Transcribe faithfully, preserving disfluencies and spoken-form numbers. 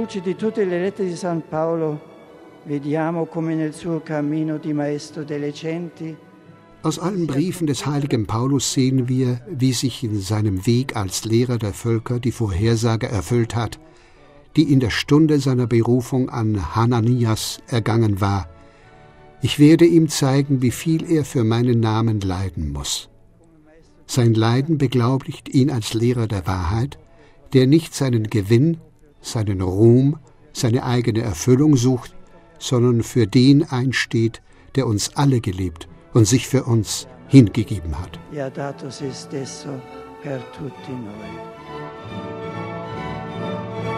luce di tutte le lettere di San Paolo vediamo come nel suo cammino di maestro delle genti. Aus allen Briefen des heiligen Paulus sehen wir, wie sich in seinem Weg als Lehrer der Völker die Vorhersage erfüllt hat, die in der Stunde seiner Berufung an Hananias ergangen war. Ich werde ihm zeigen, wie viel er für meinen Namen leiden muss. Sein Leiden beglaubigt ihn als Lehrer der Wahrheit, der nicht seinen Gewinn, seinen Ruhm, seine eigene Erfüllung sucht, sondern für den einsteht, der uns alle geliebt und sich für uns hingegeben hat. E ha dato se stesso per tutti noi.